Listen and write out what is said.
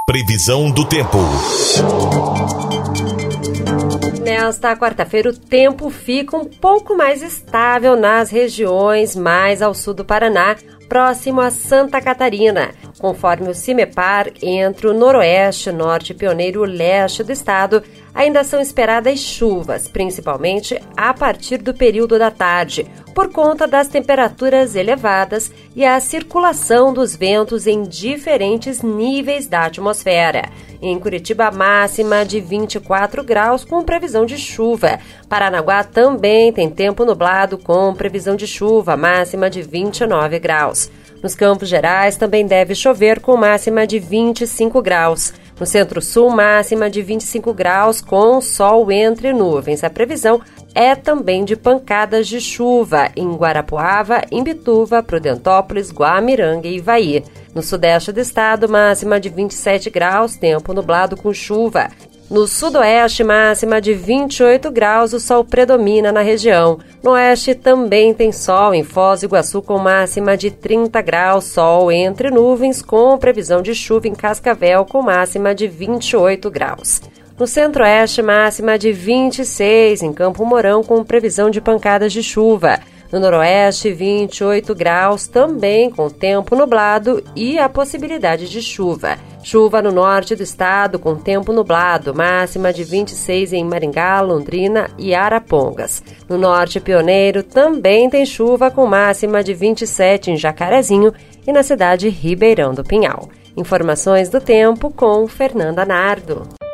Previsão do tempo. Nesta quarta-feira, o tempo fica um pouco mais estável nas regiões mais ao sul do Paraná, próximo a Santa Catarina. Conforme o CIMEPAR, entre o noroeste, norte, pioneiro e leste do estado, ainda são esperadas chuvas, principalmente a partir do período da tarde, por conta das temperaturas elevadas e a circulação dos ventos em diferentes níveis da atmosfera. Em Curitiba, máxima de 24 graus com previsão de chuva. Paranaguá também tem tempo nublado com previsão de chuva, máxima de 29 graus. Nos Campos Gerais também deve chover com máxima de 25 graus. No Centro-Sul, máxima de 25 graus com sol entre nuvens. A previsão é também de pancadas de chuva em Guarapuava, Imbituva, Prudentópolis, Guamiranga e Ivaí. No sudeste do estado, máxima de 27 graus, tempo nublado com chuva. No sudoeste, máxima de 28 graus, o sol predomina na região. No oeste também tem sol, em Foz do Iguaçu com máxima de 30 graus, sol entre nuvens, com previsão de chuva em Cascavel com máxima de 28 graus. No centro-oeste, máxima de 26, em Campo Mourão com previsão de pancadas de chuva. No noroeste, 28 graus, também com tempo nublado e a possibilidade de chuva. Chuva no norte do estado com tempo nublado, máxima de 26 em Maringá, Londrina e Arapongas. No norte pioneiro também tem chuva com máxima de 27 em Jacarezinho e na cidade Ribeirão do Pinhal. Informações do tempo com Fernanda Nardo.